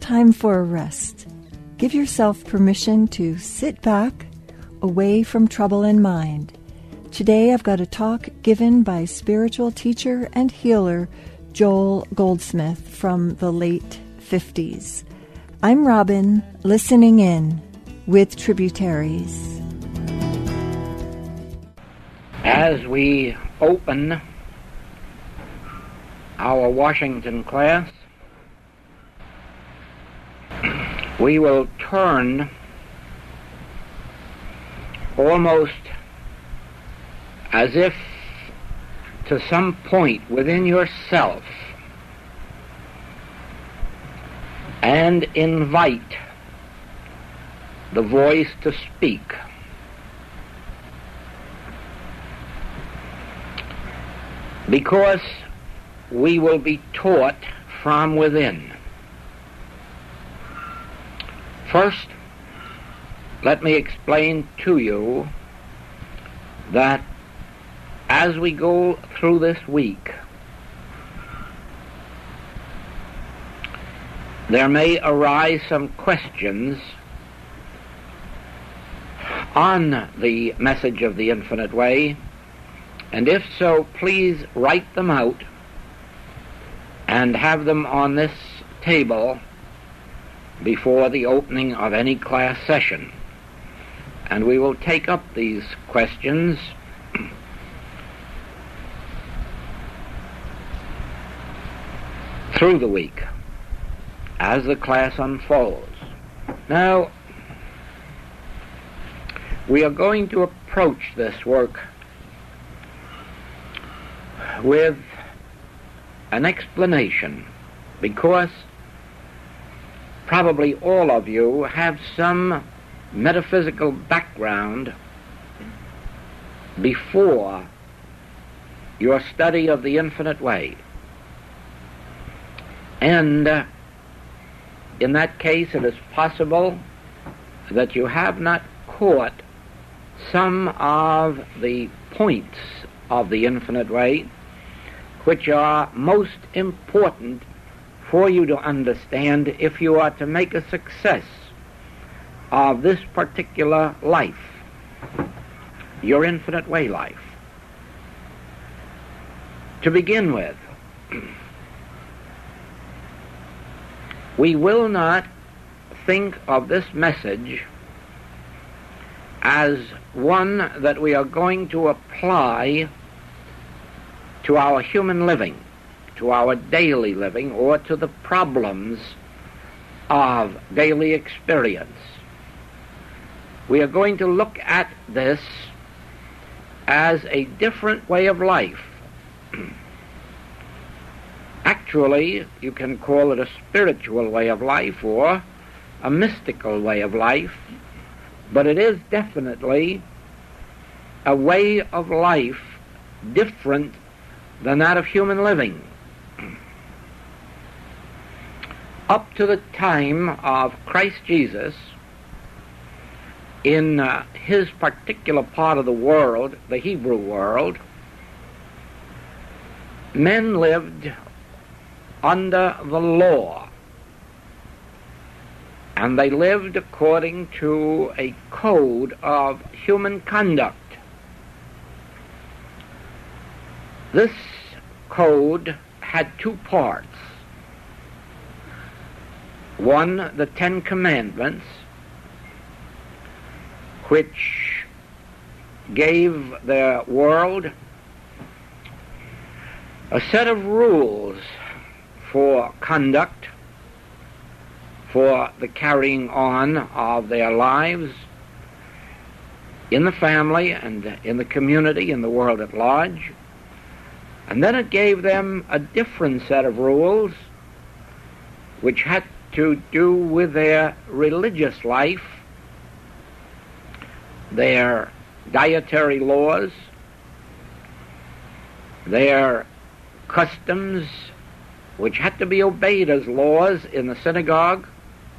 time for a rest. Give yourself permission to sit back, away from trouble in mind. Today I've got a talk given by spiritual teacher and healer Joel Goldsmith from the late 50s. I'm Robin, listening in with Tributaries. As we open our Washington class, we will turn almost as if to some point within yourself and invite the voice to speak. Because we will be taught from within. First, let me explain to you that as we go through this week, there may arise some questions on the message of the Infinite Way, and if so, please write them out and have them on this table before the opening of any class session. And we will take up these questions through the week as the class unfolds. Now, we are going to approach this work with an explanation, because probably all of you have some metaphysical background before your study of the Infinite Way. And in that case, it is possible that you have not caught some of the points of the Infinite Way which are most important for you to understand if you are to make a success of this particular life, your Infinite Way life. To begin with, we will not think of this message as one that we are going to apply to our human living, to our daily living, or to the problems of daily experience. We are going to look at this as a different way of life. Actually, you can call it a spiritual way of life or a mystical way of life, but it is definitely a way of life different than that of human living. Up to the time of Christ Jesus, in his particular part of the world, the Hebrew world, men lived under the law, and they lived according to a code of human conduct. This code had two parts. One, the Ten Commandments, which gave the world a set of rules for conduct, for the carrying on of their lives in the family and in the community, in the world at large. And then it gave them a different set of rules which had to do with their religious life, their dietary laws, their customs, which had to be obeyed as laws in the synagogue,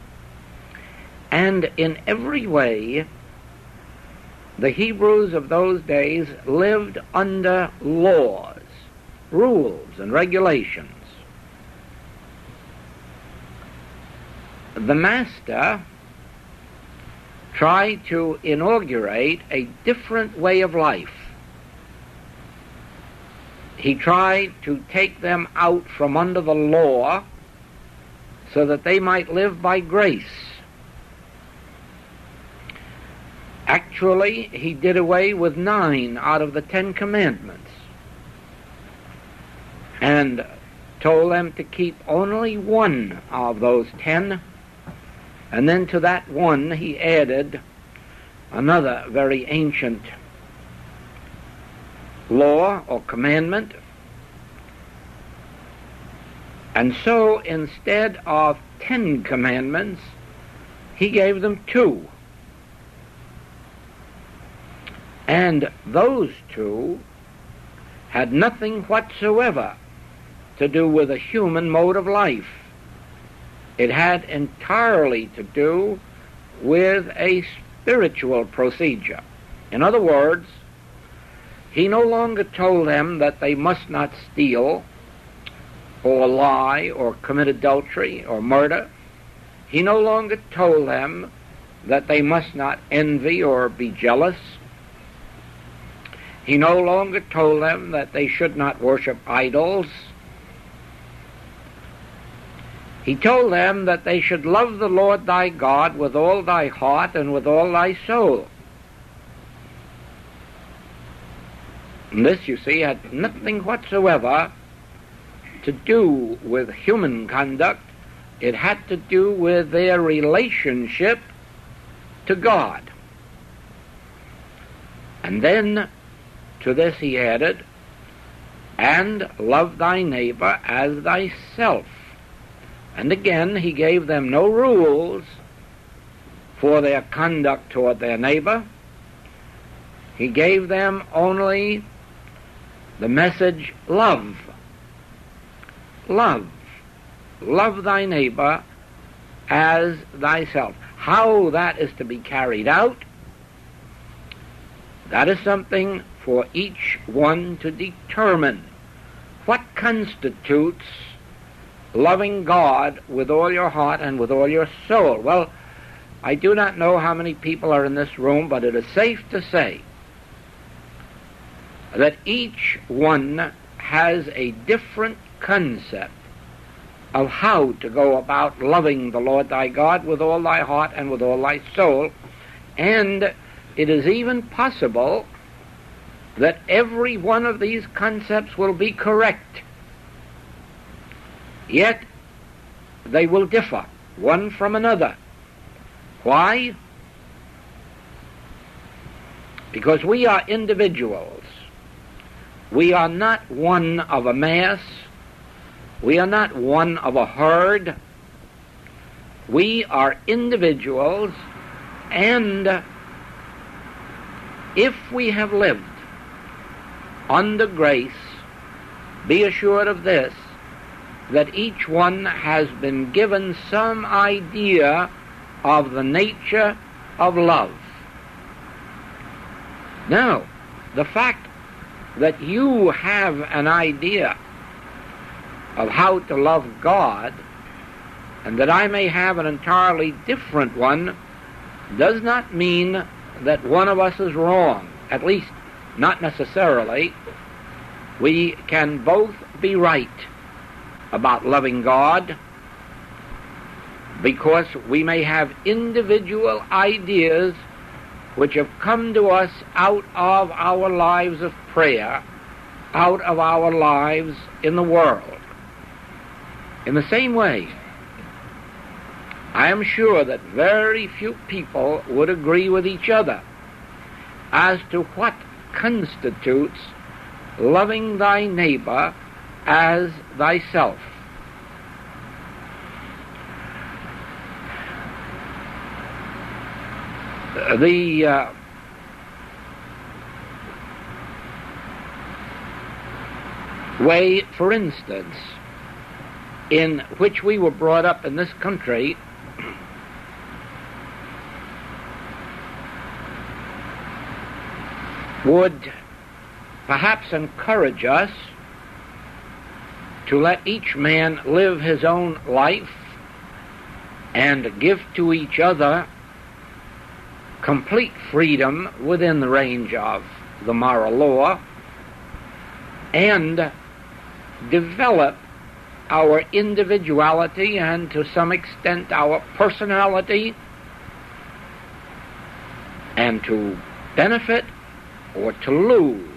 and in every way the Hebrews of those days lived under laws, rules, and regulations. the Master tried to inaugurate a different way of life. He tried to take them out from under the law so that they might live by grace. Actually, he did away with 9 out of the 10 commandments and told them to keep only 1 of those 10, and then to that 1 he added another very ancient law or commandment. And so instead of 10 commandments, he gave them 2. And those 2 had nothing whatsoever to do with a human mode of life. It had entirely to do with a spiritual procedure. In other words, he no longer told them that they must not steal or lie or commit adultery or murder. He no longer told them that they must not envy or be jealous. He no longer told them that they should not worship idols. He told them that they should love the Lord thy God with all thy heart and with all thy soul. And this, you see, had nothing whatsoever to do with human conduct. It had to do with their relationship to God. And then to this he added, and love thy neighbor as thyself. And again, he gave them no rules for their conduct toward their neighbor. He gave them only the message, love. Love. Love thy neighbor as thyself. How that is to be carried out, that is something for each one to determine. What constitutes loving God with all your heart and with all your soul? Well, I do not know how many people are in this room, but it is safe to say that each one has a different concept of how to go about loving the Lord thy God with all thy heart and with all thy soul. And it is even possible that every one of these concepts will be correct. Yet they will differ one from another. Why? Because we are individuals. We are not one of a mass. We are not one of a herd. We are individuals, and if we have lived under grace, be assured of this, that each one has been given some idea of the nature of love. Now, the fact that you have an idea of how to love God, and that I may have an entirely different one, does not mean that one of us is wrong. At least, not necessarily. We can both be right about loving God, because we may have individual ideas which have come to us out of our lives of prayer, out of our lives in the world. In the same way, I am sure that very few people would agree with each other as to what constitutes loving thy neighbor as thyself. The way, for instance, in which we were brought up in this country would perhaps encourage us to let each man live his own life and give to each other complete freedom within the range of the moral law, and develop our individuality and to some extent our personality, and to benefit or to lose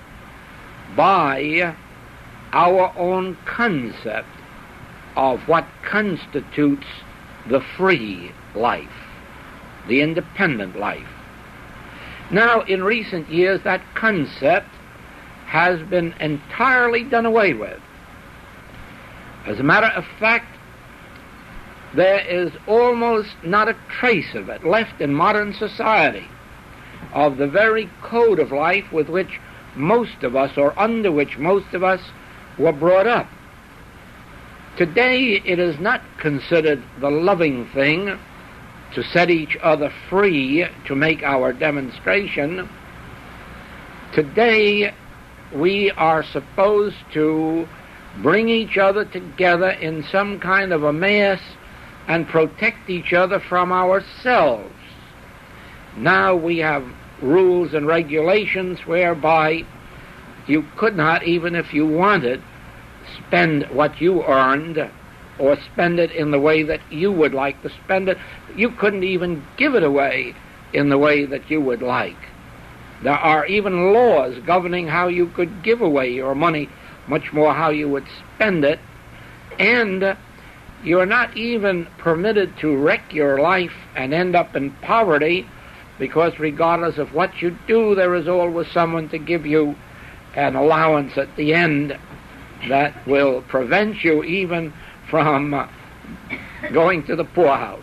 by our own concept of what constitutes the free life, the independent life. Now, in recent years, that concept has been entirely done away with. As a matter of fact, there is almost not a trace of it left in modern society, of the very code of life with which most of us, or under which most of us, were brought up. Today, it is not considered the loving thing to set each other free to make our demonstration. Today, we are supposed to bring each other together in some kind of a mass and protect each other from ourselves. Now we have rules and regulations whereby you could not, even if you wanted, spend what you earned or spend it in the way that you would like to spend it. You couldn't even give it away in the way that you would like. There are even laws governing how you could give away your money, much more how you would spend it, and you're not even permitted to wreck your life and end up in poverty, because regardless of what you do, there is always someone to give you an allowance at the end that will prevent you even from going to the poorhouse.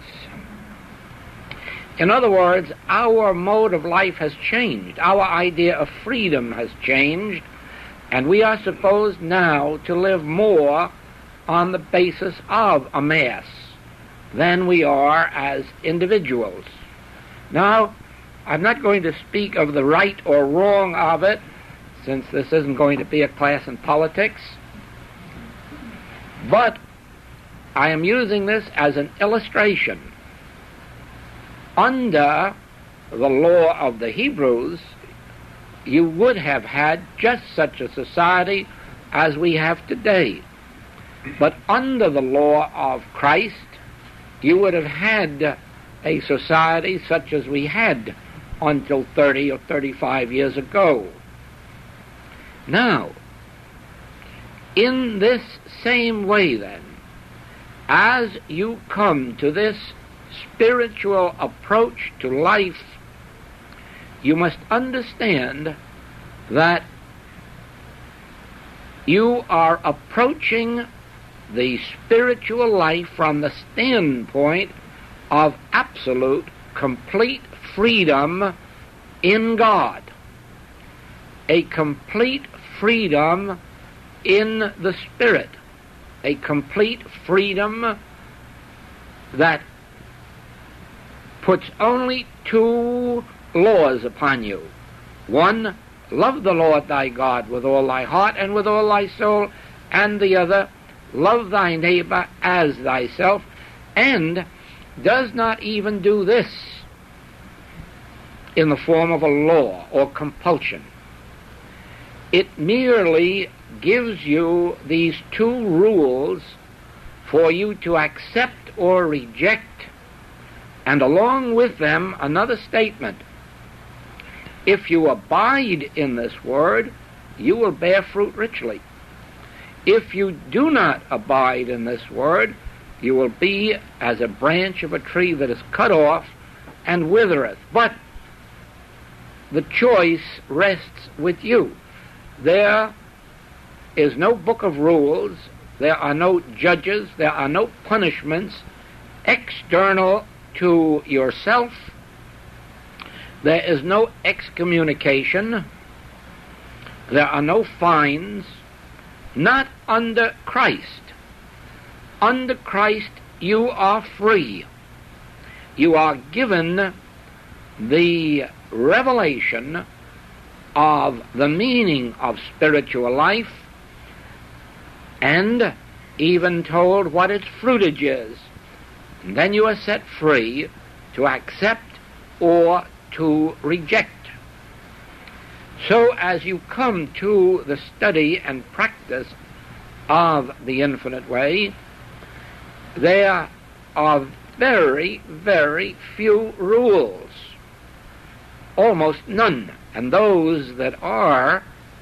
In other words, our mode of life has changed. Our idea of freedom has changed, and we are supposed now to live more on the basis of a mass than we are as individuals. Now, I'm not going to speak of the right or wrong of it, since this isn't going to be a class in politics, but I am using this as an illustration. Under the law of the Hebrews, you would have had just such a society as we have today. But under the law of Christ, you would have had a society such as we had until 30 or 35 years ago. Now, in this same way then, as you come to this spiritual approach to life, you must understand that you are approaching the spiritual life from the standpoint of absolute, complete freedom in God, a complete freedom in the Spirit, a complete freedom that puts only two laws upon you. One, love the Lord thy God with all thy heart and with all thy soul, and the other, love thy neighbor as thyself, and does not even do this in the form of a law or compulsion. It merely gives you these two rules for you to accept or reject, and along with them another statement. If you abide in this word, you will bear fruit richly. If you do not abide in this word, you will be as a branch of a tree that is cut off and withereth. But the choice rests with you. There is no book of rules, there are no judges, there are no punishments external to yourself. There is no excommunication, there are no fines, not under Christ. Under Christ you are free. You are given the revelation of the meaning of spiritual life, and even told what its fruitage is. And then you are set free to accept or to reject. So as you come to the study and practice of the Infinite Way, there are very, very few rules, almost none. And those that are,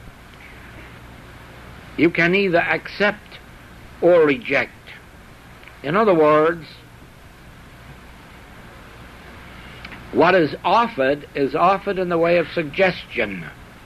you can either accept or reject. In other words, what is offered in the way of suggestion.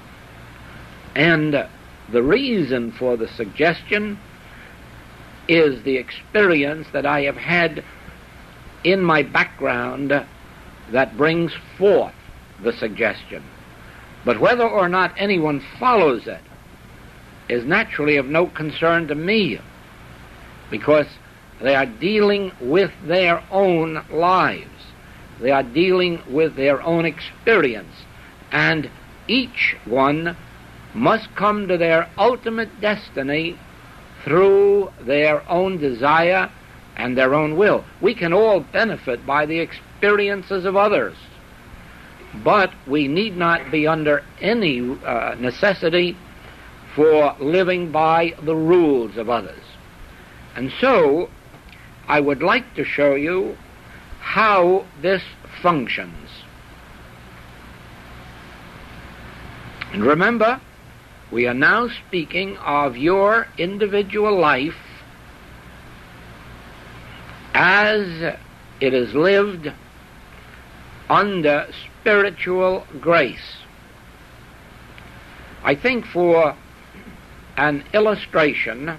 And the reason for the suggestion is the experience that I have had in my background that brings forth the suggestion. But whether or not anyone follows it is naturally of no concern to me, because they are dealing with their own lives. They are dealing with their own experience, and each one must come to their ultimate destiny through their own desire and their own will. We can all benefit by the experiences of others, but we need not be under any necessity for living by the rules of others. And so, I would like to show you how this functions. And remember, we are now speaking of your individual life as it is lived under spiritual grace. I think for an illustration,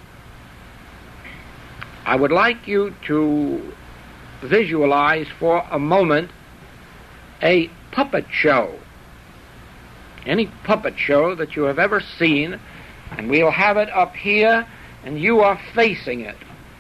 I would like you to visualize for a moment a puppet show. Any puppet show that you have ever seen, and we'll have it up here, and you are facing it.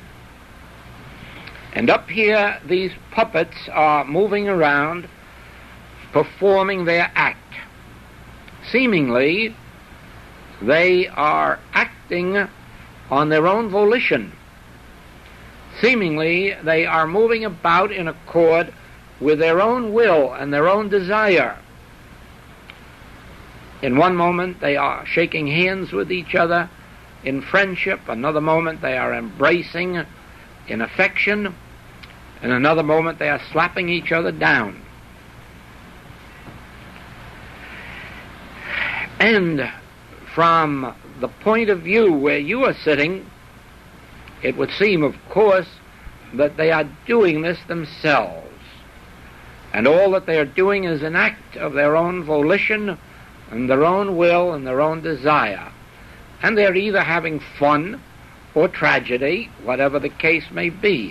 And up here, these puppets are moving around, performing their act. Seemingly, they are acting on their own volition. Seemingly, they are moving about in accord with their own will and their own desire. In one moment, they are shaking hands with each other in friendship. Another moment, they are embracing in affection. In another moment, they are slapping each other down. And from the point of view where you are sitting, it would seem, of course, that they are doing this themselves. And all that they are doing is an act of their own volition and their own will and their own desire. And they're either having fun or tragedy, whatever the case may be.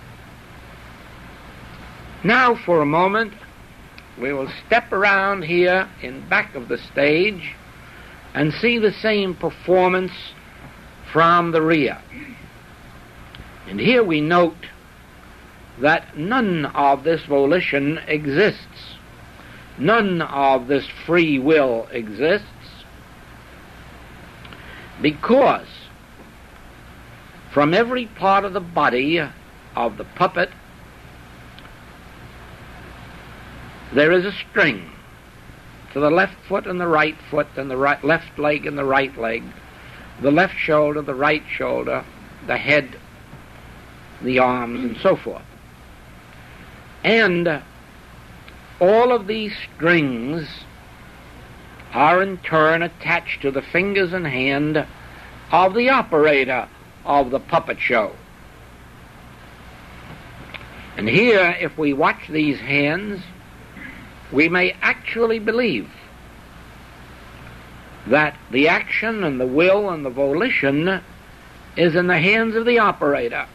Now, for a moment, we will step around here in back of the stage and see the same performance from the rear. And here we note that none of this volition exists. None of this free will exists, because from every part of the body of the puppet there is a string to the left foot and the right foot, and the left leg and the right leg, the left shoulder, the right shoulder, the head, the arms, and so forth. And all of these strings are in turn attached to the fingers and hand of the operator of the puppet show. And here, if we watch these hands, we may actually believe that the action and the will and the volition is in the hands of the operator.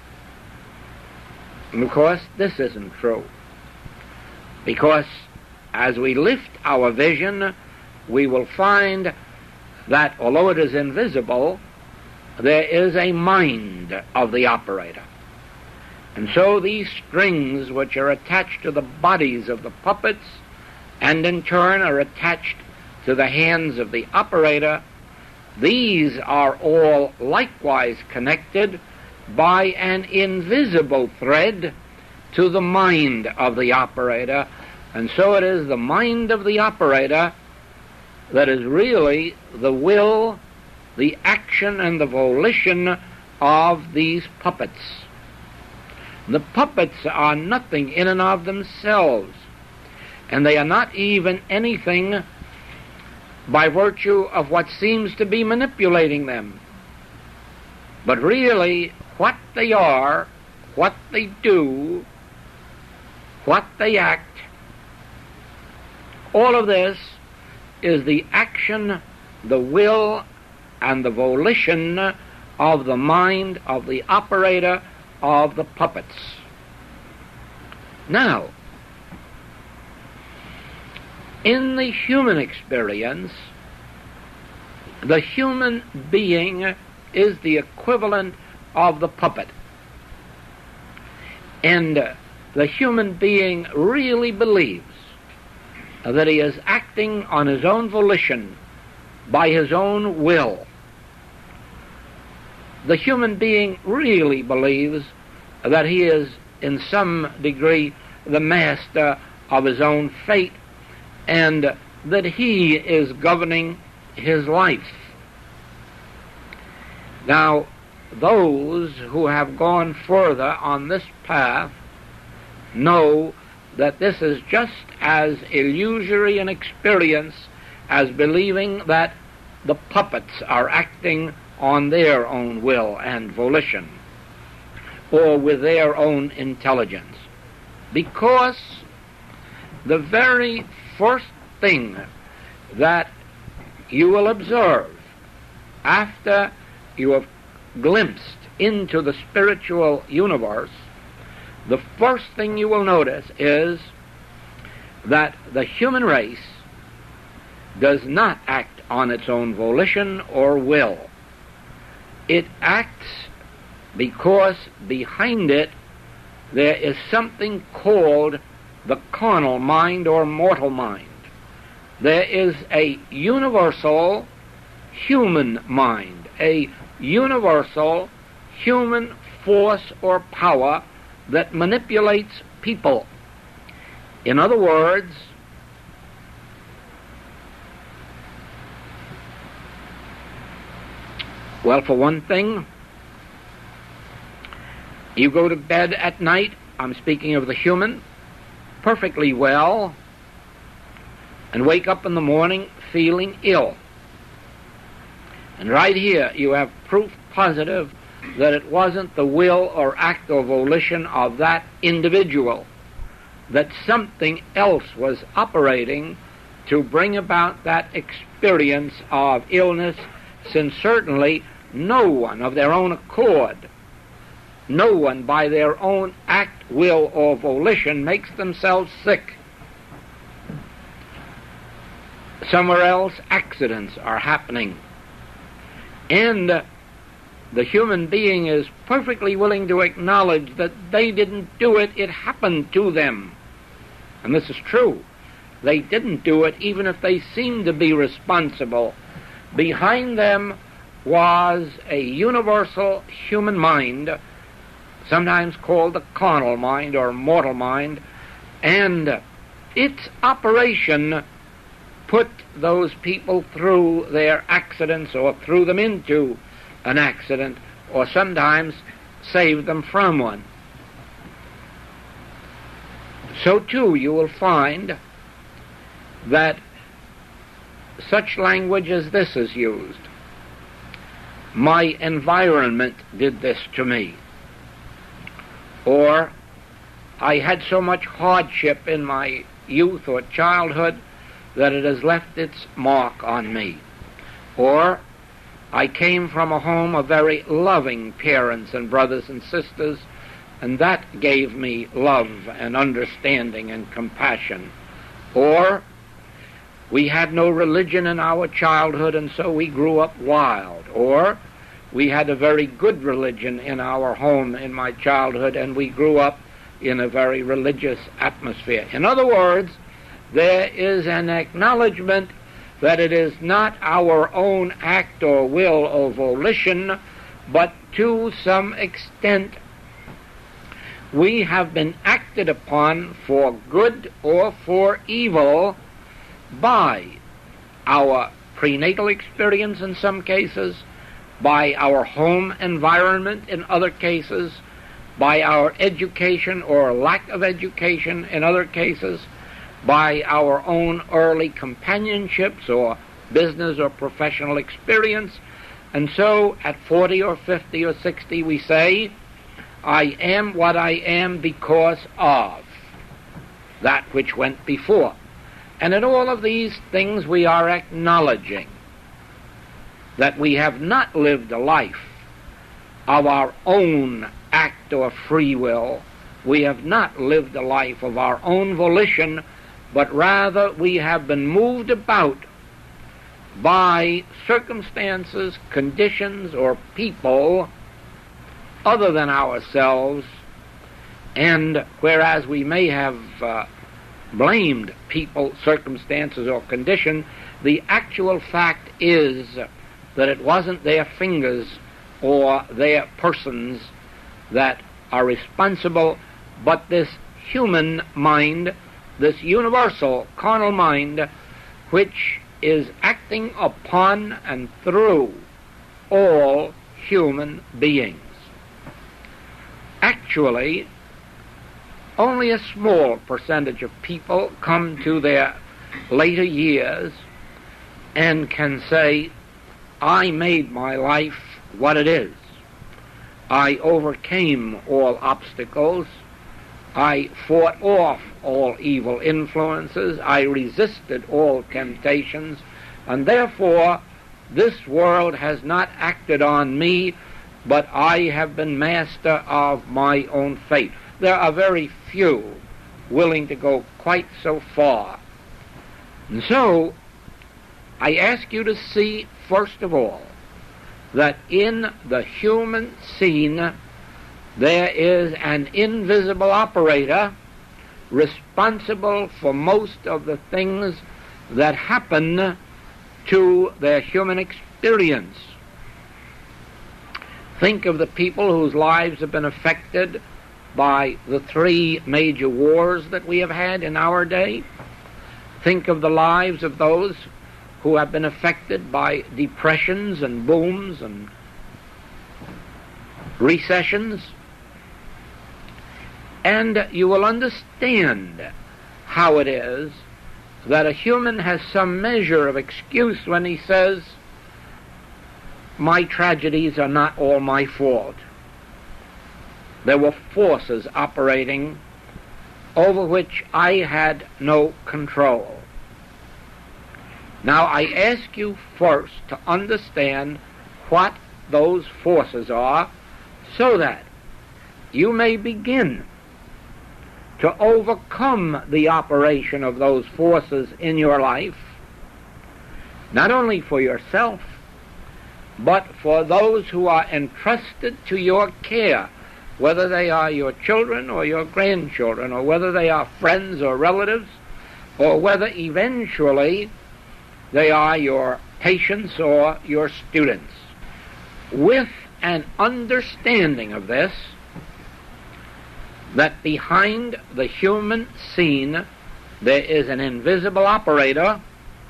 And of course, this isn't true, because as we lift our vision, we will find that although it is invisible, there is a mind of the operator. And so these strings, which are attached to the bodies of the puppets and in turn are attached to the hands of the operator, these are all likewise connected by an invisible thread to the mind of the operator, and so it is the mind of the operator that is really the will, the action, and the volition of these puppets. The puppets are nothing in and of themselves, and they are not even anything by virtue of what seems to be manipulating them. But really, what they are, what they do, what they act, all of this is the action, the will, and the volition of the mind of the operator of the puppets. Now, in the human experience, the human being is the equivalent of the puppet. And the human being really believes that he is acting on his own volition, by his own will. The human being really believes that he is, in some degree, the master of his own fate, and that he is governing his life. Now, those who have gone further on this path know that this is just as illusory an experience as believing that the puppets are acting on their own will and volition, or with their own intelligence. Because the very first thing that you will observe after you have glimpsed into the spiritual universe, the first thing you will notice is that the human race does not act on its own volition or will. It acts because behind it there is something called the carnal mind or mortal mind. There is a universal human mind, a universal human force or power that manipulates people. In other words, well, for one thing, you go to bed at night, I'm speaking of the human, perfectly well, and wake up in the morning feeling ill. And right here you have proof positive that it wasn't the will or act or volition of that individual, that something else was operating to bring about that experience of illness, since certainly no one of their own accord, no one by their own act, will, or volition makes themselves sick. Somewhere else, accidents are happening. And the human being is perfectly willing to acknowledge that they didn't do it, it happened to them. And this is true. They didn't do it even if they seemed to be responsible. Behind them was a universal human mind, sometimes called the carnal mind or mortal mind, and its operation put those people through their accidents or threw them into an accident, or sometimes saved them from one. So too you will find that such language as this is used. My environment did this to me. Or I had so much hardship in my youth or childhood that it has left its mark on me. Or I came from a home of very loving parents and brothers and sisters, and that gave me love and understanding and compassion. Or we had no religion in our childhood, and so we grew up wild. Or we had a very good religion in our home in my childhood, and we grew up in a very religious atmosphere. In other words, there is an acknowledgement that it is not our own act or will or volition but to some extent we have been acted upon for good or for evil by our prenatal experience in some cases, by our home environment in other cases, by our education or lack of education in other cases, by our own early companionships or business or professional experience. And so at 40 or 50 or 60 we say, I am what I am because of that which went before. And in all of these things we are acknowledging that we have not lived a life of our own act or free will. We have not lived a life of our own volition, but rather we have been moved about by circumstances, conditions, or people other than ourselves. And whereas we may have blamed people, circumstances, or condition, the actual fact is that it wasn't their fingers or their persons that are responsible, but this human mind, this universal carnal mind, which is acting upon and through all human beings. Actually, only a small percentage of people come to their later years and can say, I made my life what it is. I overcame all obstacles. I fought off all evil influences. I resisted all temptations. And therefore, this world has not acted on me, but I have been master of my own fate. There are very few willing to go quite so far. And so, I ask you to see, first of all, that in the human scene there is an invisible operator responsible for most of the things that happen to their human experience. Think of the people whose lives have been affected by the 3 major wars that we have had in our day. Think of the lives of those who have been affected by depressions and booms and recessions. And you will understand how it is that a human has some measure of excuse when he says, my tragedies are not all my fault. There were forces operating over which I had no control. Now, I ask you first to understand what those forces are so that you may begin to overcome the operation of those forces in your life, not only for yourself, but for those who are entrusted to your care, whether they are your children or your grandchildren, or whether they are friends or relatives, or whether eventually they are your patients or your students. With an understanding of this, that behind the human scene there is an invisible operator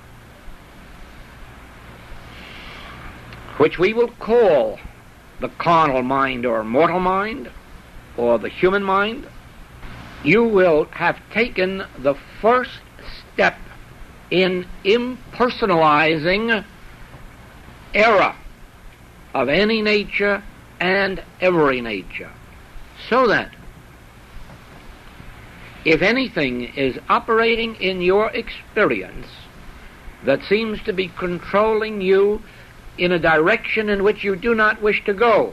which we will call the carnal mind or mortal mind or the human mind, you will have taken the first step in impersonalizing error of any nature and every nature, so that if anything is operating in your experience that seems to be controlling you in a direction in which you do not wish to go,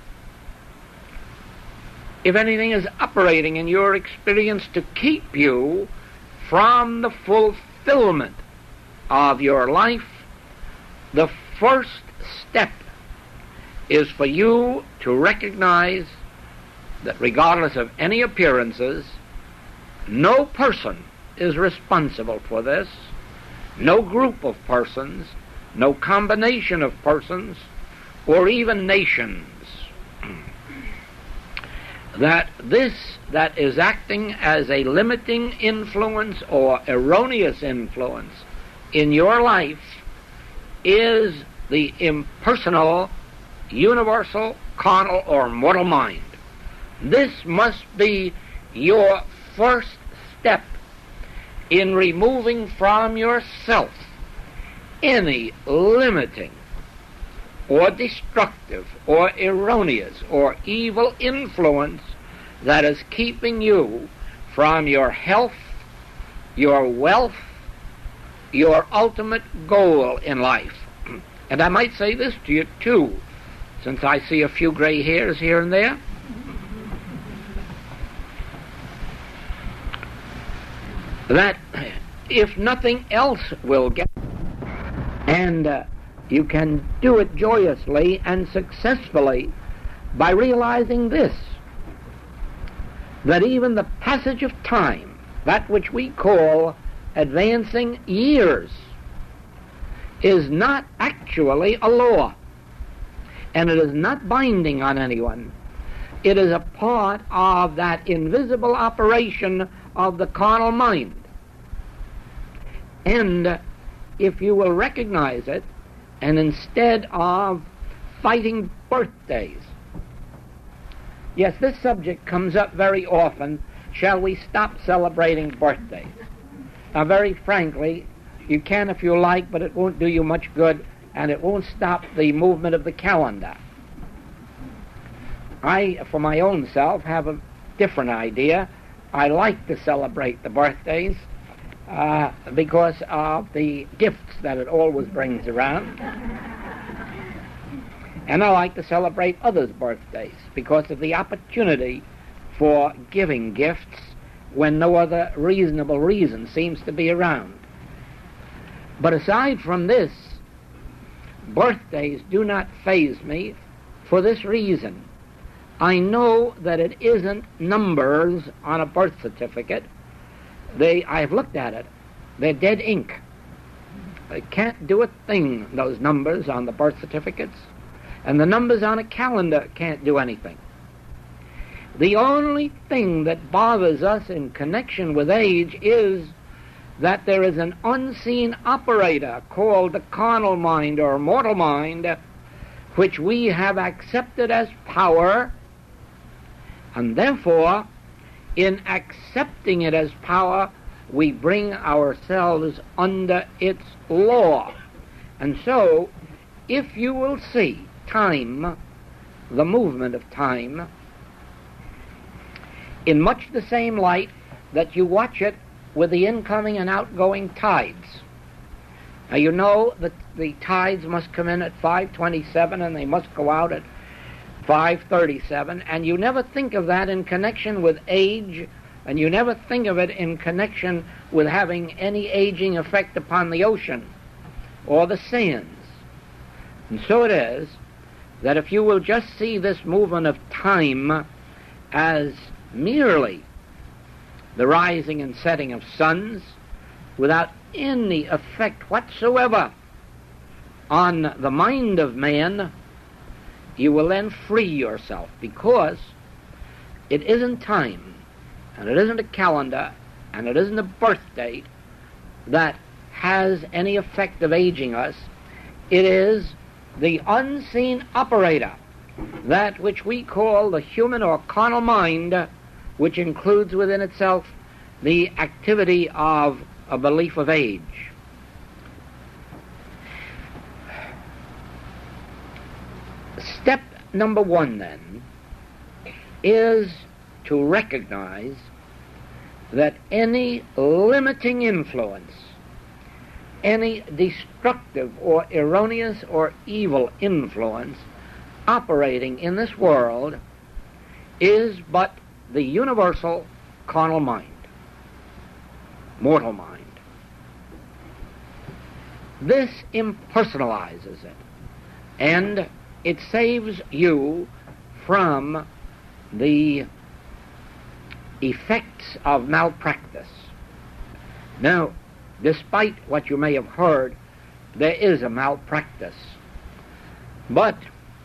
if anything is operating in your experience to keep you from the fulfillment of your life, the first step is for you to recognize that regardless of any appearances, no person is responsible for this, no group of persons, no combination of persons, or even nations, that this that is acting as a limiting influence or erroneous influence in your life is the impersonal, universal, carnal, or mortal mind. This must be your first step in removing from yourself any limiting or destructive or erroneous or evil influence that is keeping you from your health, your wealth, your ultimate goal in life. And I might say this to you too, since I see a few gray hairs here and there. That if nothing else will get, and you can do it joyously and successfully by realizing this, that even the passage of time, that which we call advancing years, is not actually a law, and it is not binding on anyone. It is a part of that invisible operation of the carnal mind. And if you will recognize it, and instead of fighting birthdays, yes, this subject comes up very often, shall we stop celebrating birthdays? Now, very frankly, you can if you like, but it won't do you much good, and it won't stop the movement of the calendar. I, for my own self, have a different idea. I like to celebrate the birthdays because of the gifts that it always brings around. And I like to celebrate others' birthdays because of the opportunity for giving gifts when no other reasonable reason seems to be around. But aside from this, birthdays do not faze me for this reason. I know that it isn't numbers on a birth certificate. I've looked at it. They're dead ink. They can't do a thing, those numbers on the birth certificates. And the numbers on a calendar can't do anything. The only thing that bothers us in connection with age is that there is an unseen operator called the carnal mind or mortal mind, which we have accepted as power, and therefore, in accepting it as power, we bring ourselves under its law. And so, if you will see time, the movement of time, in much the same light that you watch it with the incoming and outgoing tides. Now, you know that the tides must come in at 5:27 and they must go out at 5:37, and you never think of that in connection with age, and you never think of it in connection with having any aging effect upon the ocean or the sands. And so it is that if you will just see this movement of time as merely the rising and setting of suns without any effect whatsoever on the mind of man, you will then free yourself, because it isn't time, and it isn't a calendar, and it isn't a birth date that has any effect of aging us. It is the unseen operator, that which we call the human or carnal mind, which includes within itself the activity of a belief of age. Step number one, then, is to recognize that any limiting influence, any destructive or erroneous or evil influence operating in this world is but the universal carnal mind, mortal mind. This impersonalizes it, and it saves you from the effects of malpractice. Now, despite what you may have heard, there is a malpractice. But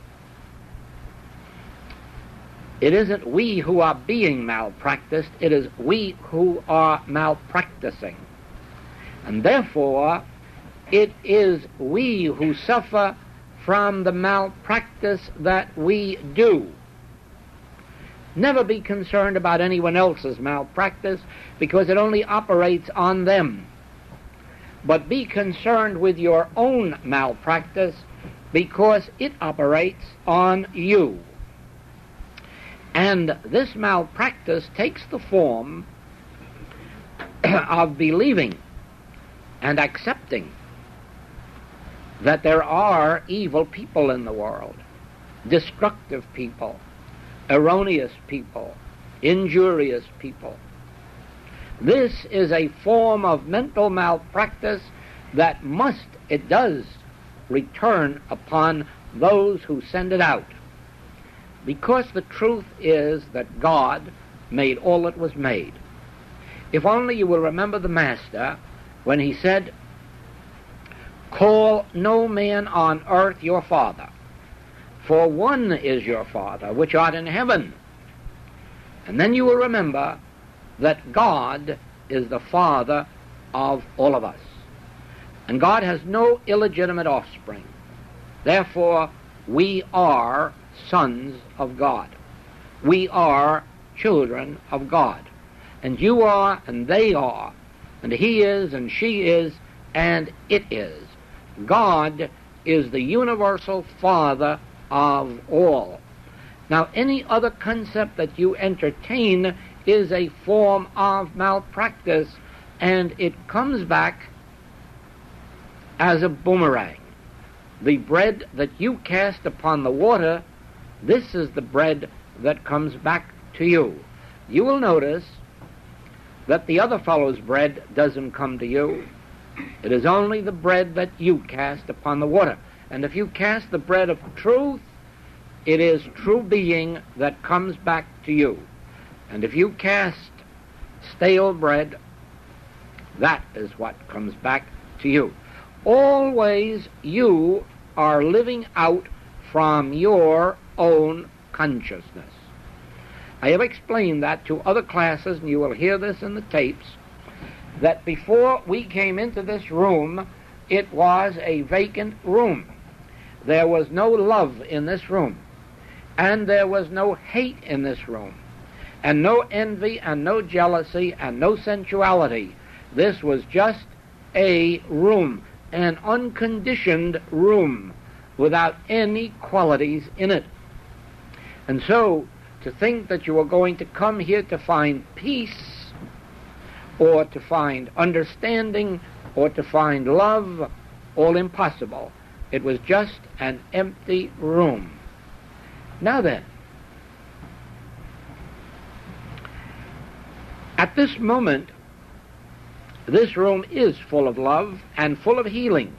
It isn't we who are being malpracticed, it is we who are malpracticing. And therefore, it is we who suffer from the malpractice that we do. Never be concerned about anyone else's malpractice, because it only operates on them. But be concerned with your own malpractice, because it operates on you. And this malpractice takes the form of believing and accepting that there are evil people in the world, destructive people, erroneous people, injurious people. This is a form of mental malpractice that does return upon those who send it out. Because the truth is that God made all that was made. If only you will remember the Master when he said, "Call no man on earth your father, for one is your Father, which art in heaven." And then you will remember that God is the Father of all of us. And God has no illegitimate offspring. Therefore, we are sons of God. We are children of God. And you are, and they are, and he is, and she is, and it is. God is the universal Father of all. Now, any other concept that you entertain is a form of malpractice, and it comes back as a boomerang. The bread that you cast upon the water, this is the bread that comes back to you. You will notice that the other fellow's bread doesn't come to you. It is only the bread that you cast upon the water. And if you cast the bread of truth, it is true being that comes back to you. And if you cast stale bread, that is what comes back to you. Always you are living out from your own consciousness. I have explained that to other classes, and you will hear this in the tapes, that before we came into this room, it was a vacant room. There was no love in this room, and there was no hate in this room, and no envy, and no jealousy, and no sensuality. This was just a room, an unconditioned room, without any qualities in it. And so, to think that you are going to come here to find peace, or to find understanding, or to find love, all impossible. It was just an empty room. Now then, at this moment, this room is full of love and full of healing,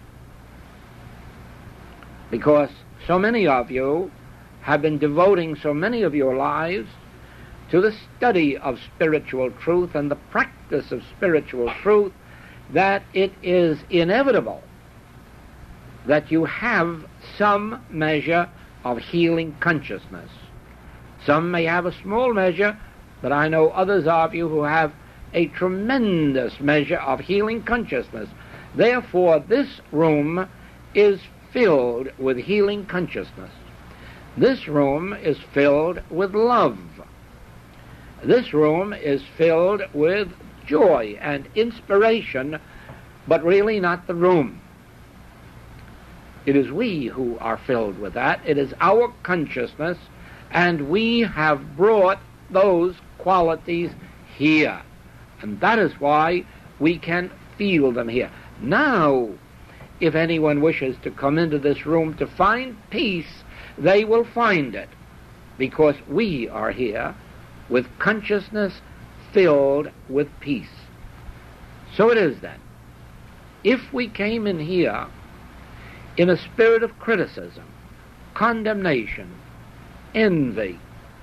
because so many of you have been devoting so many of your lives to the study of spiritual truth and the practice of spiritual truth, that it is inevitable that you have some measure of healing consciousness. Some may have a small measure, but I know others of you who have a tremendous measure of healing consciousness. Therefore, this room is filled with healing consciousness. This room is filled with love. This room is filled with joy and inspiration, but really not the room. It is we who are filled with that. It is our consciousness, and we have brought those qualities here. And that is why we can feel them here. Now, if anyone wishes to come into this room to find peace, they will find it, because we are here with consciousness filled with peace. So it is then. If we came in here in a spirit of criticism, condemnation, envy,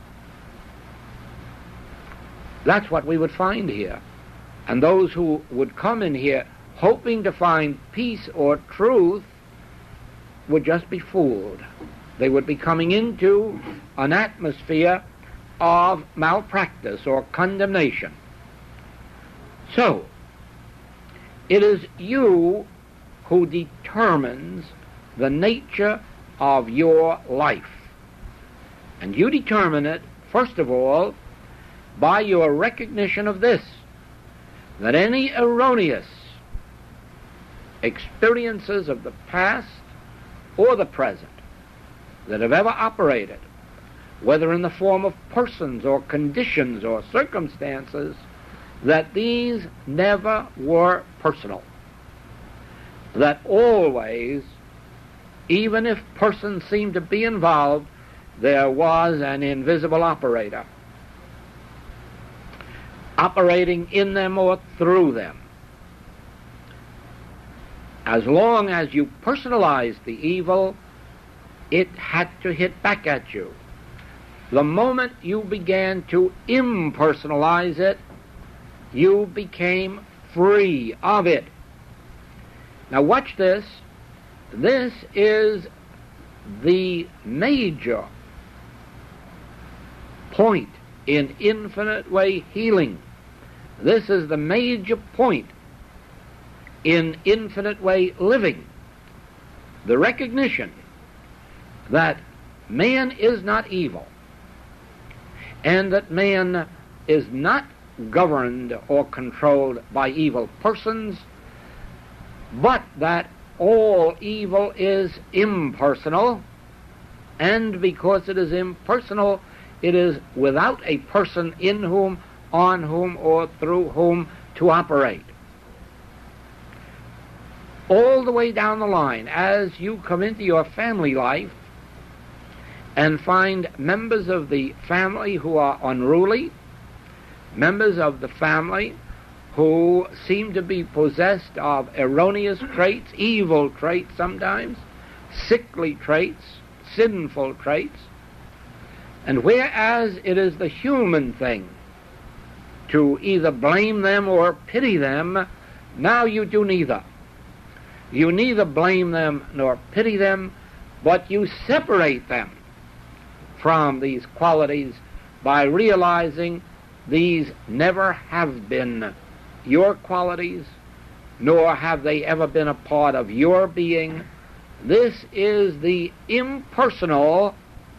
that's what we would find here. And those who would come in here hoping to find peace or truth would just be fooled. They would be coming into an atmosphere of malpractice or condemnation. So, it is you who determines the nature of your life. And you determine it, first of all, by your recognition of this, that any erroneous experiences of the past or the present that have ever operated, whether in the form of persons or conditions or circumstances, that these never were personal. That always, even if persons seemed to be involved, there was an invisible operator operating in them or through them. As long as you personalized the evil, it had to hit back at you. The moment you began to impersonalize it, you became free of it. Now watch this. This is the major point in infinite way healing. This is the major point in infinite way living. The recognition that man is not evil, and that man is not governed or controlled by evil persons, but that all evil is impersonal, and because it is impersonal, it is without a person in whom, on whom, or through whom to operate. All the way down the line, as you come into your family life and find members of the family who are unruly, members of the family who seem to be possessed of erroneous traits, evil traits sometimes, sickly traits, sinful traits, and whereas it is the human thing to either blame them or pity them, now you do neither. You neither blame them nor pity them, but you separate them from these qualities by realizing these never have been your qualities, nor have they ever been a part of your being. This is the impersonal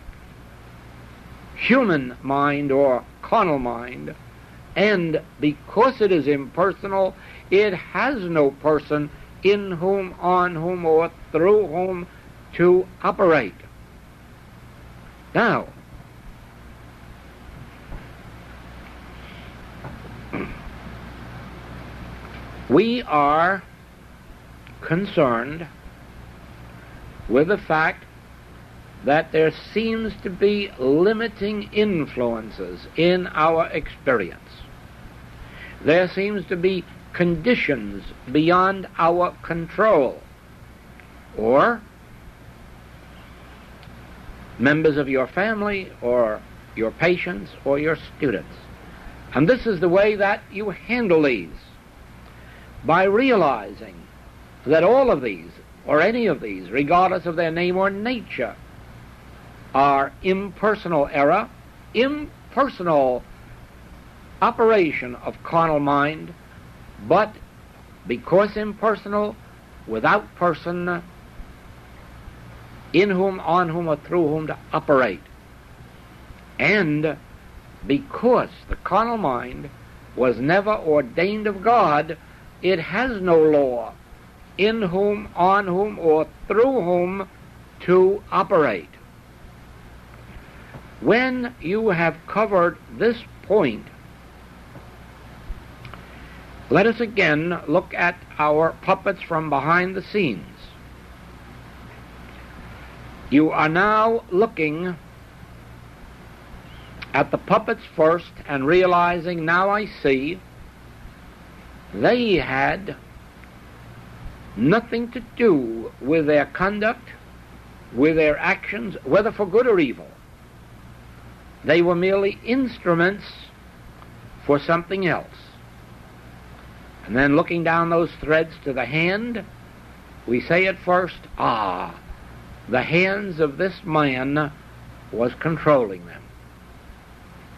human mind or carnal mind, and because it is impersonal, it has no person in whom, on whom, or through whom to operate. Now, we are concerned with the fact that there seems to be limiting influences in our experience. There seems to be conditions beyond our control, or members of your family, or your patients, or your students. And this is the way that you handle these, by realizing that all of these, or any of these, regardless of their name or nature, are impersonal error, impersonal operation of carnal mind, but because impersonal, without person in whom, on whom, or through whom to operate. And because the carnal mind was never ordained of God, it has no law in whom, on whom, or through whom to operate. When you have covered this point, let us again look at our puppets from behind the scenes. You are now looking at the puppets first and realizing, now I see, they had nothing to do with their conduct, with their actions, whether for good or evil. They were merely instruments for something else. And then looking down those threads to the hand, we say at first, the hands of this man was controlling them.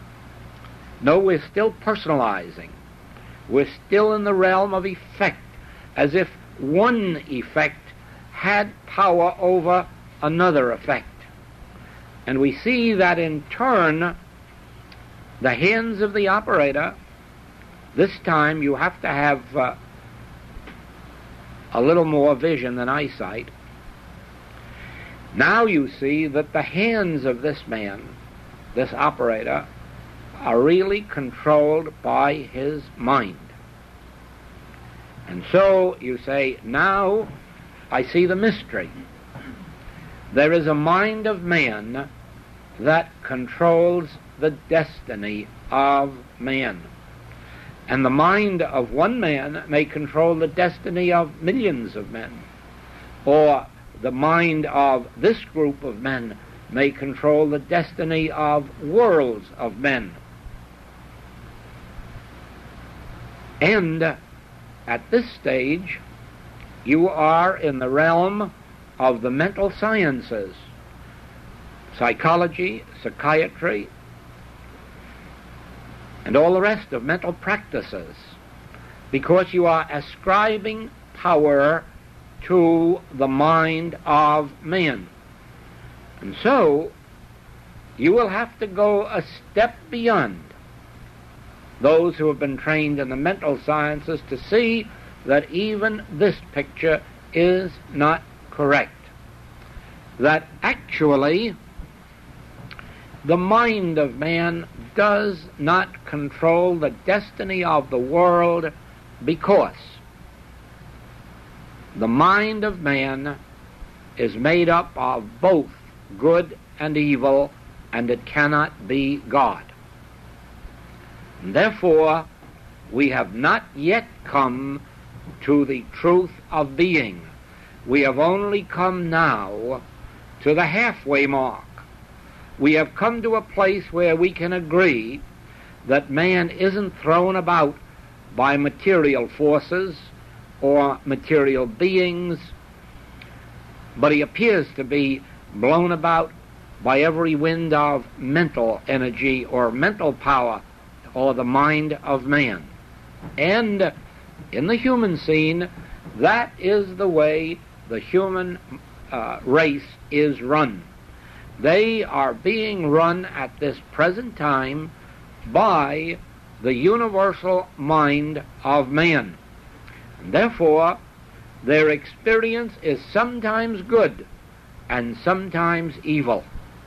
No, we're still personalizing. We're still in the realm of effect, as if one effect had power over another effect. And we see that in turn, the hands of the operator, this time you have to have a little more vision than eyesight. Now you see that the hands of this man, this operator, are really controlled by his mind. And so you say, now I see the mystery. There is a mind of man that controls the destiny of man. And the mind of one man may control the destiny of millions of men. Or the mind of this group of men may control the destiny of worlds of men. And at this stage, you are in the realm of the mental sciences, psychology, psychiatry, and all the rest of mental practices, because you are ascribing power to the mind of man. And so, you will have to go a step beyond those who have been trained in the mental sciences to see that even this picture is not correct. That actually the mind of man does not control the destiny of the world, because the mind of man is made up of both good and evil, and it cannot be God. And therefore, we have not yet come to the truth of being. We have only come now to the halfway mark. We have come to a place where we can agree that man isn't thrown about by material forces or material beings, but he appears to be blown about by every wind of mental energy or mental power, or the mind of man. And in the human scene, that is the way the human race is run. They are being run at this present time by the universal mind of man. And therefore, their experience is sometimes good and sometimes evil,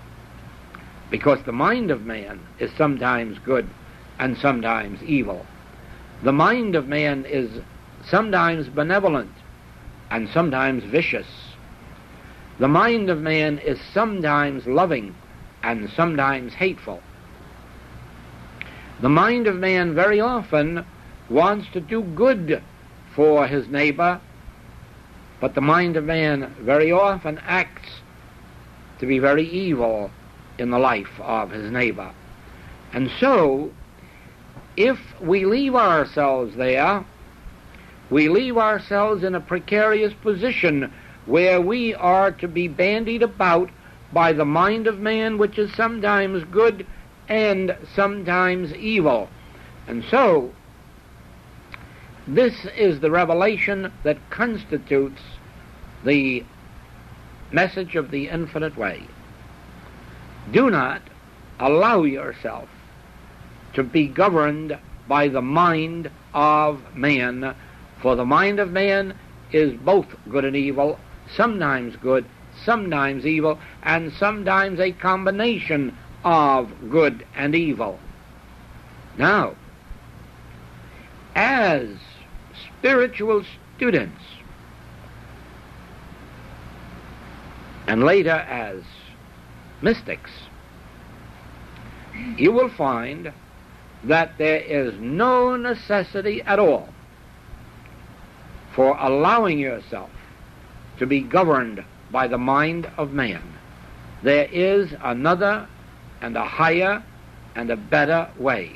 because the mind of man is sometimes good and sometimes evil. The mind of man is sometimes benevolent and sometimes vicious. The mind of man is sometimes loving and sometimes hateful. The mind of man very often wants to do good for his neighbor, but the mind of man very often acts to be very evil in the life of his neighbor. And so, if we leave ourselves there, we leave ourselves in a precarious position where we are to be bandied about by the mind of man, which is sometimes good and sometimes evil. And so, this is the revelation that constitutes the message of the infinite way. Do not allow yourself to be governed by the mind of man, for the mind of man is both good and evil, sometimes good, sometimes evil, and sometimes a combination of good and evil. Now, as spiritual students, and later as mystics, you will find that there is no necessity at all for allowing yourself to be governed by the mind of man. There is another and a higher and a better way.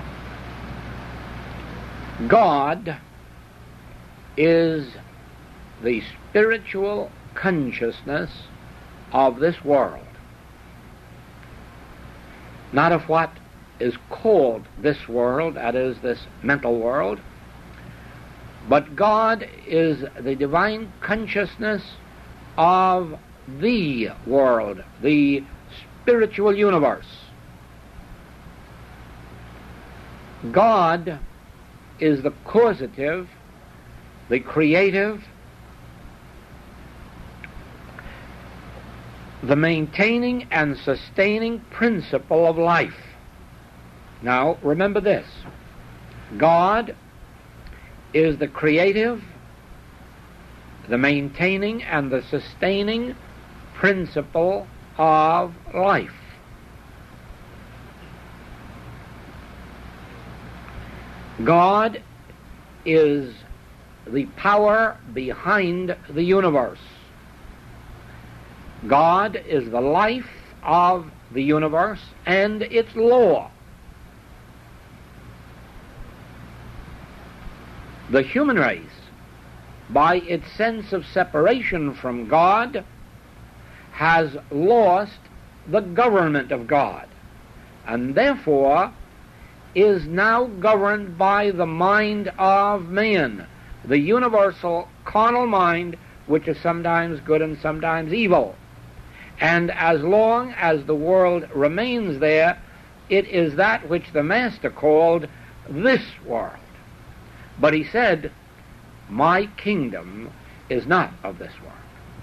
God is the spiritual consciousness of this world, not of what is called this world, that is, this mental world, but God is the divine consciousness of the world, the spiritual universe. God is the causative, the creative, the maintaining and sustaining principle of life. Now, remember this. God is the creative, the maintaining, and the sustaining principle of life. God is the power behind the universe. God is the life of the universe and its law. The human race, by its sense of separation from God, has lost the government of God, and therefore is now governed by the mind of man, the universal carnal mind, which is sometimes good and sometimes evil. And as long as the world remains there, it is that which the Master called this world. But he said, my kingdom is not of this world.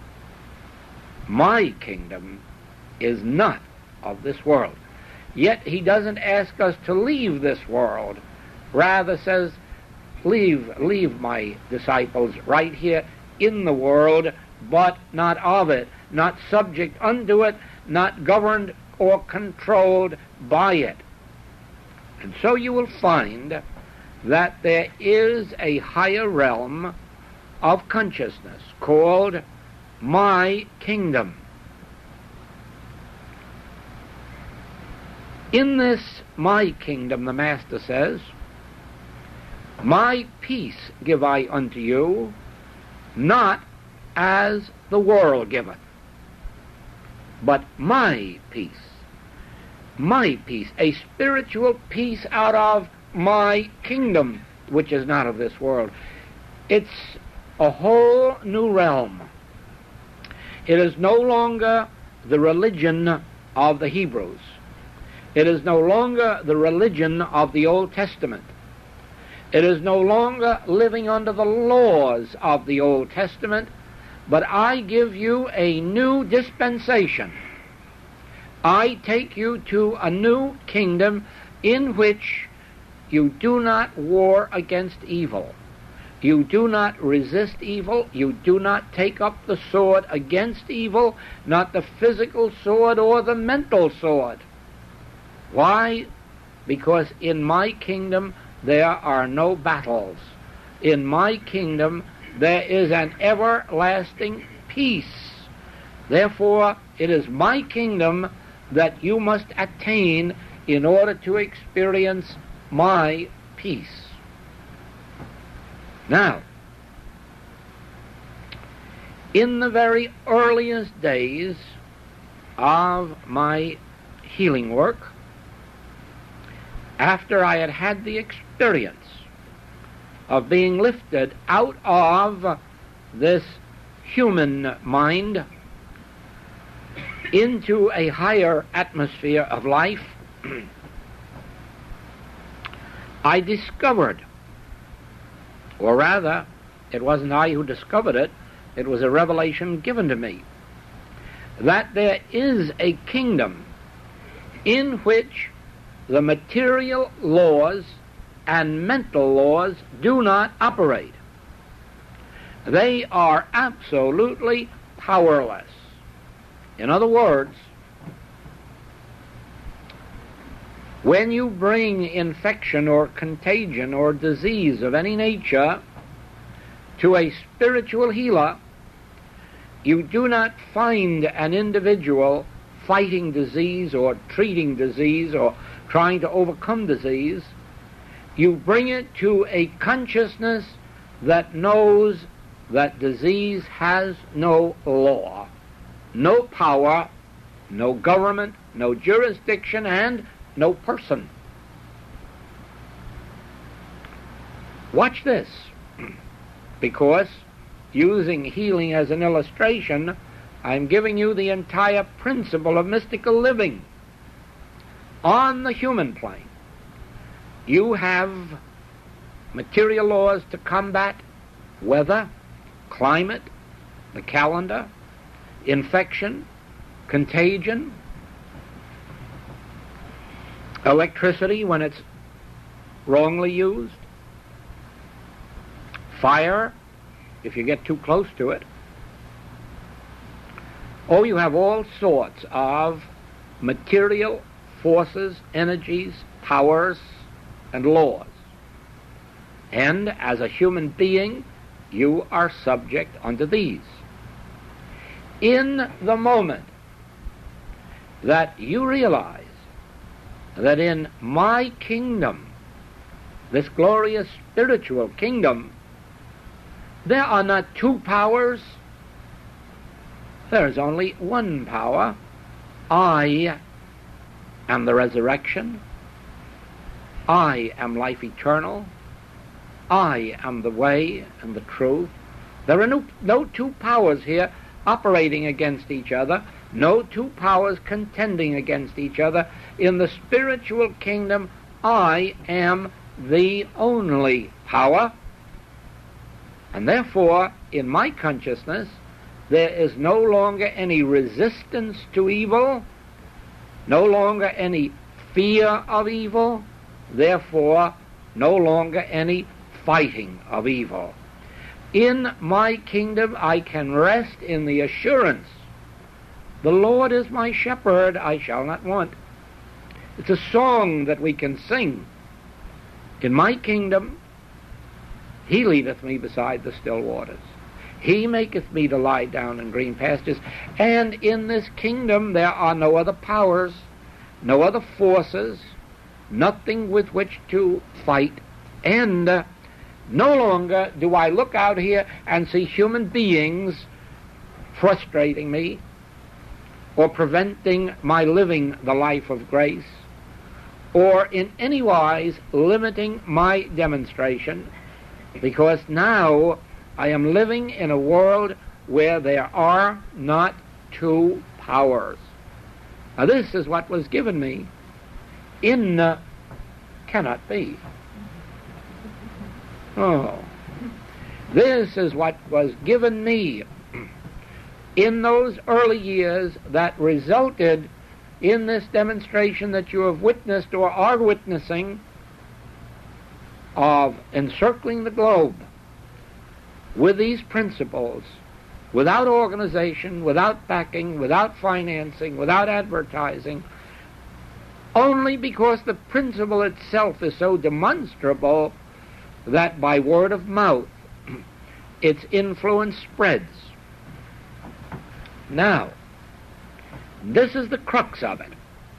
My kingdom is not of this world. Yet he doesn't ask us to leave this world. Rather says, leave my disciples right here in the world, but not of it, not subject unto it, not governed or controlled by it. And so you will find that there is a higher realm of consciousness called my kingdom. In this my kingdom, the Master says, my peace give I unto you, not as the world giveth, but my peace, a spiritual peace out of my kingdom, which is not of this world. It's a whole new realm. It is no longer the religion of the Hebrews. It is no longer the religion of the Old Testament. It is no longer living under the laws of the Old Testament, but I give you a new dispensation. I take you to a new kingdom in which you do not war against evil. You do not resist evil. You do not take up the sword against evil, not the physical sword or the mental sword. Why? Because in my kingdom there are no battles. In my kingdom there is an everlasting peace. Therefore, it is my kingdom that you must attain in order to experience my peace. Now, in the very earliest days of my healing work, after I had had the experience of being lifted out of this human mind into a higher atmosphere of life, I discovered, or rather, it wasn't I who discovered it, it was a revelation given to me, that there is a kingdom in which the material laws and mental laws do not operate. They are absolutely powerless. In other words, when you bring infection or contagion or disease of any nature to a spiritual healer, you do not find an individual fighting disease or treating disease or trying to overcome disease. You bring it to a consciousness that knows that disease has no law, no power, no government, no jurisdiction, and no person. Watch this, because using healing as an illustration, I'm giving you the entire principle of mystical living. On the human plane, you have material laws to combat weather, climate, the calendar, infection, contagion, electricity when it's wrongly used, fire if you get too close to it. Oh, you have all sorts of material forces, energies, powers, and laws. And as a human being, you are subject unto these. In the moment that you realize that in my kingdom, this glorious spiritual kingdom, there are not two powers, there is only one power. I am the resurrection. I am life eternal. I am the way and the truth. There are no two powers here operating against each other, no two powers contending against each other. In the spiritual kingdom, I am the only power, and therefore, in my consciousness, there is no longer any resistance to evil, no longer any fear of evil, therefore, no longer any fighting of evil. In my kingdom, I can rest in the assurance, the Lord is my shepherd, I shall not want. It's a song that we can sing. In my kingdom, he leadeth me beside the still waters. He maketh me to lie down in green pastures. And in this kingdom there are no other powers, no other forces, nothing with which to fight. And no longer do I look out here and see human beings frustrating me or preventing my living the life of grace, or in any wise limiting my demonstration, because now I am living in a world where there are not two powers. Now this is what was given me. In cannot be. Oh, this is what was given me in those early years that resulted in this demonstration that you have witnessed or are witnessing of encircling the globe with these principles, without organization, without backing, without financing, without advertising, only because the principle itself is so demonstrable that by word of mouth its influence spreads. Now, this is the crux of it.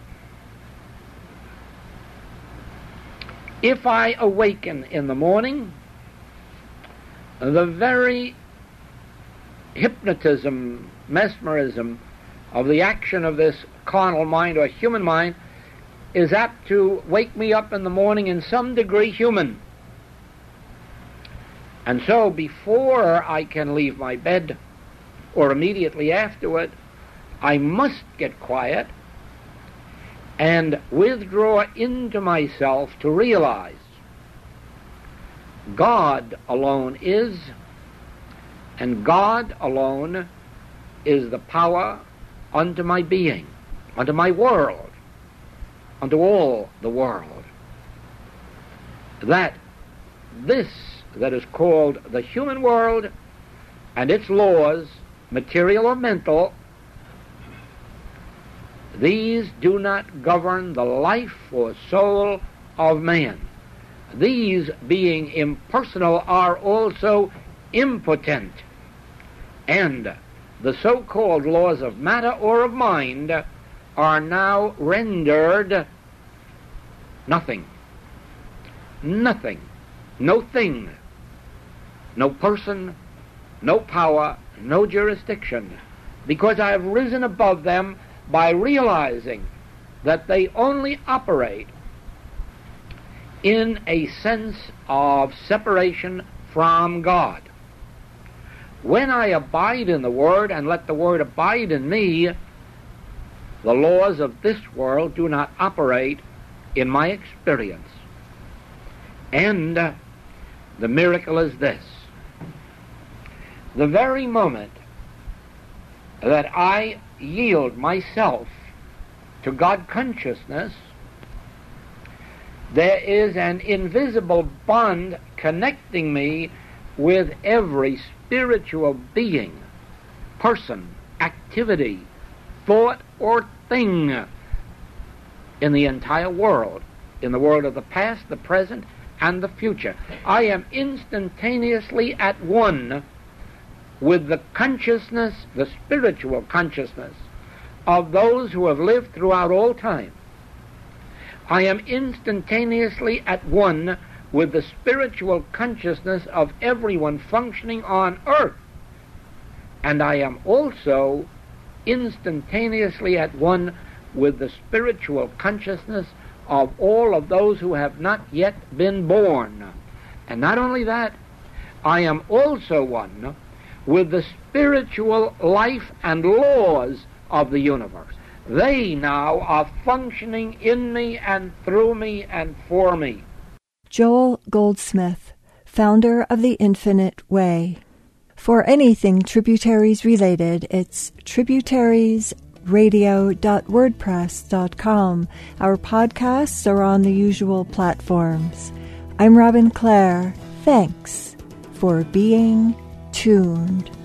If I awaken in the morning, the very hypnotism, mesmerism of the action of this carnal mind or human mind is apt to wake me up in the morning in some degree human. And so before I can leave my bed, or immediately afterward, I must get quiet and withdraw into myself to realize God alone is, and God alone is the power unto my being, unto my world, unto all the world. That this that is called the human world and its laws, material or mental, these do not govern the life or soul of man. These, being impersonal, are also impotent. And the so-called laws of matter or of mind are now rendered nothing. Nothing. No thing. No person. no power, no jurisdiction, because I have risen above them by realizing that they only operate in a sense of separation from God. When I abide in the Word and let the Word abide in me, the laws of this world do not operate in my experience. And the miracle is this: the very moment that I yield myself to God consciousness, there is an invisible bond connecting me with every spiritual being, person, activity, thought, or thing in the entire world, in the world of the past, the present, and the future. I am instantaneously at one with the consciousness, the spiritual consciousness of those who have lived throughout all time. I am instantaneously at one with the spiritual consciousness of everyone functioning on earth. And I am also instantaneously at one with the spiritual consciousness of all of those who have not yet been born. And not only that, I am also one with the spiritual life and laws of the universe. They now are functioning in me and through me and for me. Joel Goldsmith, founder of The Infinite Way. For anything Tributaries related, it's tributariesradio.wordpress.com. Our podcasts are on the usual platforms. I'm Robin Clare. Thanks for being tuned.